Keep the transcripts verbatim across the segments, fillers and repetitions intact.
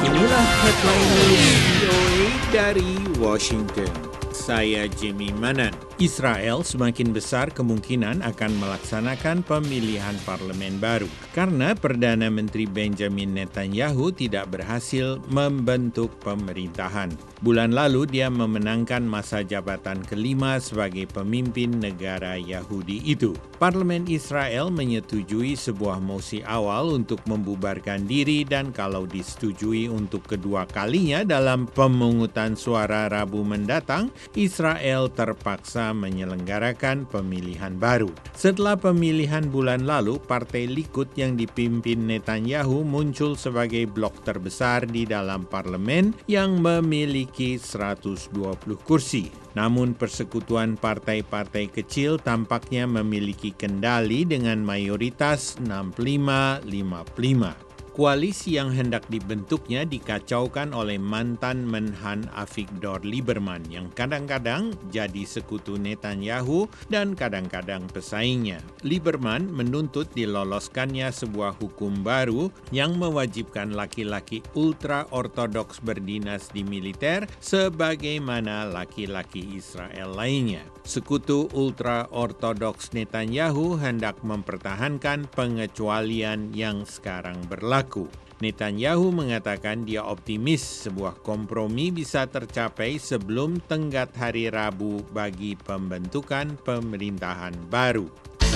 Inilah headline news V O A dari Washington. Saya Jimmy Manan. Israel semakin besar kemungkinan akan melaksanakan pemilihan parlemen baru karena Perdana Menteri Benjamin Netanyahu tidak berhasil membentuk pemerintahan. Bulan lalu dia memenangkan masa jabatan kelima sebagai pemimpin negara Yahudi itu. Parlemen Israel menyetujui sebuah mosi awal untuk membubarkan diri dan kalau disetujui untuk kedua kalinya dalam pemungutan suara Rabu mendatang, Israel terpaksa menyelenggarakan pemilihan baru. Setelah pemilihan bulan lalu, Partai Likud yang dipimpin Netanyahu muncul sebagai blok terbesar di dalam parlemen yang memiliki seratus dua puluh kursi. Namun persekutuan partai-partai kecil tampaknya memiliki kendali dengan mayoritas enam puluh lima lima puluh lima. Koalisi yang hendak dibentuknya dikacaukan oleh mantan Menhan Avigdor Lieberman yang kadang-kadang jadi sekutu Netanyahu dan kadang-kadang pesaingnya. Lieberman menuntut diloloskannya sebuah hukum baru yang mewajibkan laki-laki ultra-ortodoks berdinas di militer sebagaimana laki-laki Israel lainnya. Sekutu ultra-ortodoks Netanyahu hendak mempertahankan pengecualian yang sekarang berlaku. Netanyahu mengatakan dia optimis sebuah kompromi bisa tercapai sebelum tenggat hari Rabu bagi pembentukan pemerintahan baru.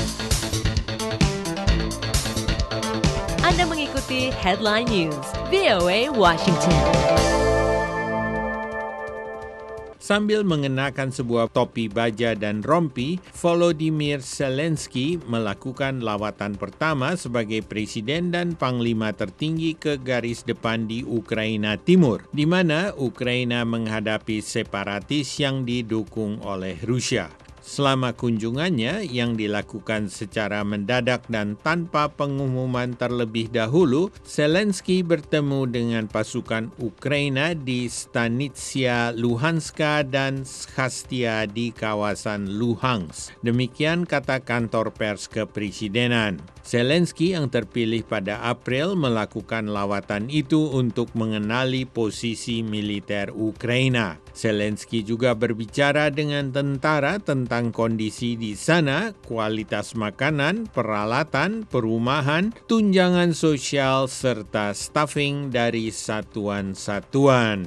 Anda mengikuti Headline News V O A Washington. Sambil mengenakan sebuah topi baja dan rompi, Volodymyr Zelensky melakukan lawatan pertama sebagai presiden dan panglima tertinggi ke garis depan di Ukraina Timur, di mana Ukraina menghadapi separatis yang didukung oleh Rusia. Selama kunjungannya yang dilakukan secara mendadak dan tanpa pengumuman terlebih dahulu, Zelensky bertemu dengan pasukan Ukraina di Stanitsia Luhanska dan Shastia di kawasan Luhansk. Demikian kata kantor pers kepresidenan. Zelensky yang terpilih pada April melakukan lawatan itu untuk mengenali posisi militer Ukraina. Zelensky juga berbicara dengan tentara tentang kondisi di sana, kualitas makanan, peralatan, perumahan, tunjangan sosial, serta staffing dari satuan-satuan.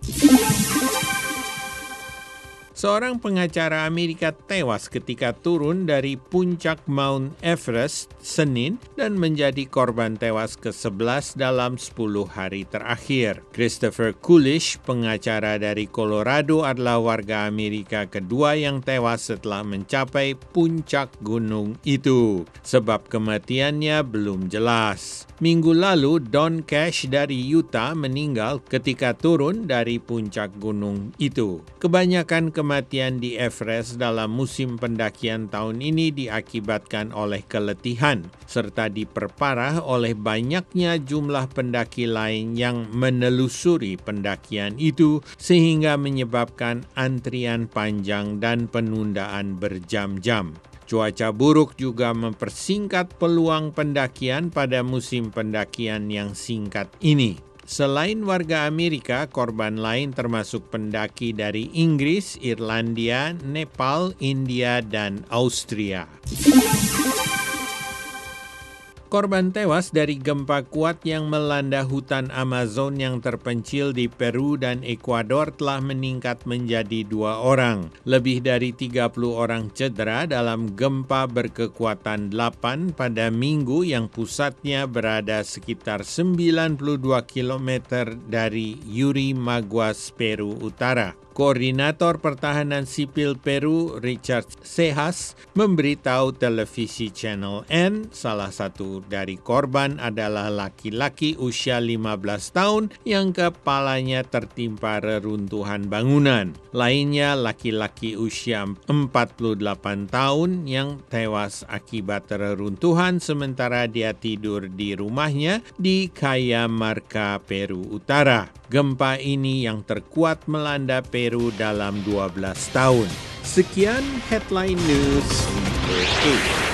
Seorang pengacara Amerika tewas ketika turun dari puncak Mount Everest Senin dan menjadi korban tewas ke sebelas dalam sepuluh hari terakhir. Christopher Coolidge, pengacara dari Colorado, adalah warga Amerika kedua yang tewas setelah mencapai puncak gunung itu. Sebab kematiannya belum jelas. Minggu lalu, Don Cash dari Utah meninggal ketika turun dari puncak gunung itu. Kebanyakan kematian di Everest dalam musim pendakian tahun ini diakibatkan oleh keletihan, serta diperparah oleh banyaknya jumlah pendaki lain yang menelusuri pendakian itu, sehingga menyebabkan antrian panjang dan penundaan berjam-jam. Cuaca buruk juga mempersingkat peluang pendakian pada musim pendakian yang singkat ini. Selain warga Amerika, korban lain termasuk pendaki dari Inggris, Irlandia, Nepal, India, dan Austria. Korban tewas dari gempa kuat yang melanda hutan Amazon yang terpencil di Peru dan Ekuador telah meningkat menjadi dua orang. Lebih dari tiga puluh orang cedera dalam gempa berkekuatan delapan pada Minggu yang pusatnya berada sekitar sembilan puluh dua kilometer dari Yurimaguas, Peru Utara. Koordinator Pertahanan Sipil Peru, Richard Sejas, memberitahu televisi Channel N, salah satu dari korban adalah laki-laki usia lima belas tahun yang kepalanya tertimpa reruntuhan bangunan. Lainnya laki-laki usia empat puluh delapan tahun yang tewas akibat reruntuhan sementara dia tidur di rumahnya di Cajamarca, Peru Utara. Gempa ini yang terkuat melanda Peru dalam dua belas tahun. Sekian Headline News V O A.